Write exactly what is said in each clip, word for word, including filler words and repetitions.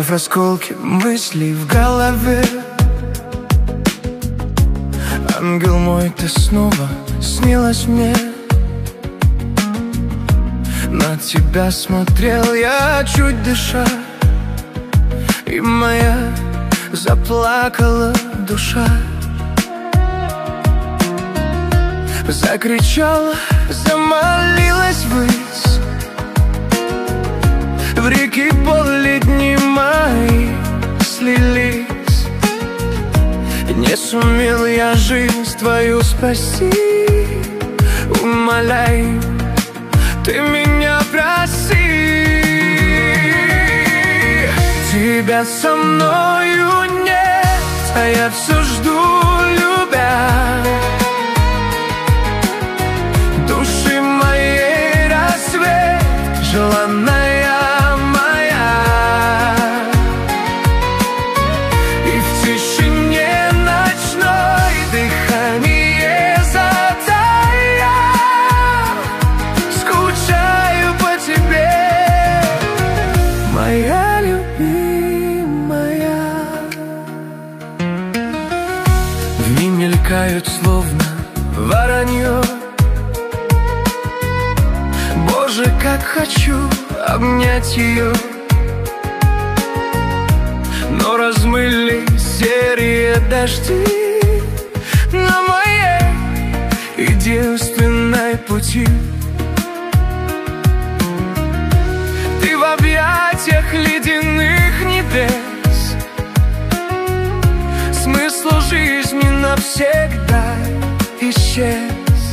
Оставив осколки мыслей в голове. Ангел мой, ты снова снилась мне. На тебя смотрел я, чуть дыша, и моя заплакала душа. Закричала, замолилась ввысь. В реки боли дни мои слились. Не сумел я жизнь твою спасти. Умоляю, ты меня прости. Тебя со мною нет, а я все жду, любя. Души моей рассвет, желанная моя. И в тишине ночной дыхание затая. Скучаю по тебе, моя любимая. Дни мелькают словно воронье. Боже, как хочу обнять ее, но размылись серые дожди на моей единственной пути. Ты в объятиях ледяных небес. Смысл жизни навсегда исчез.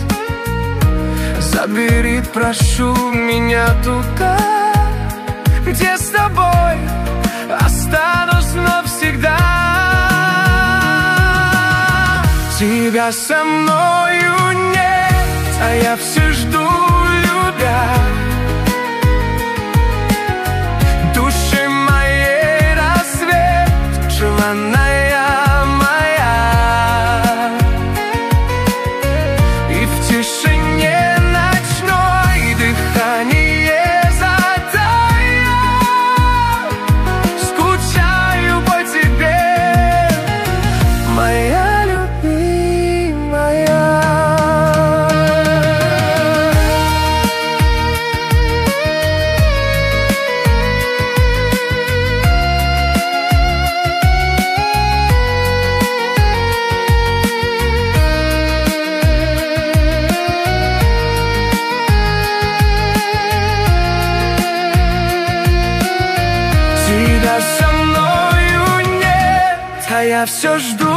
Забери, прошу, меня туда, где с тобой останусь навсегда. Тебя со мною нет, а я все жду, любя. Души моей рассвет, желанная моя. И в тишине дыхание затая. Скучаю по тебе, моя любимая. Тебя со мною нет, а я все жду,